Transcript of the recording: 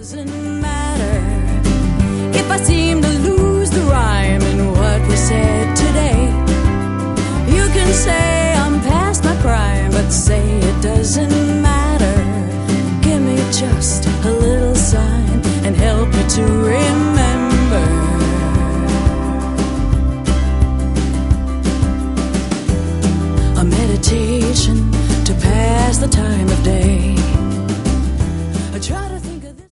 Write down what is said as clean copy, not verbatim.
Doesn't matter if I seem to lose the rhyme in what we said today. You can say I'm past my prime, but say it doesn't matter. Give me just a little sign and help me to remember. A meditation to pass the time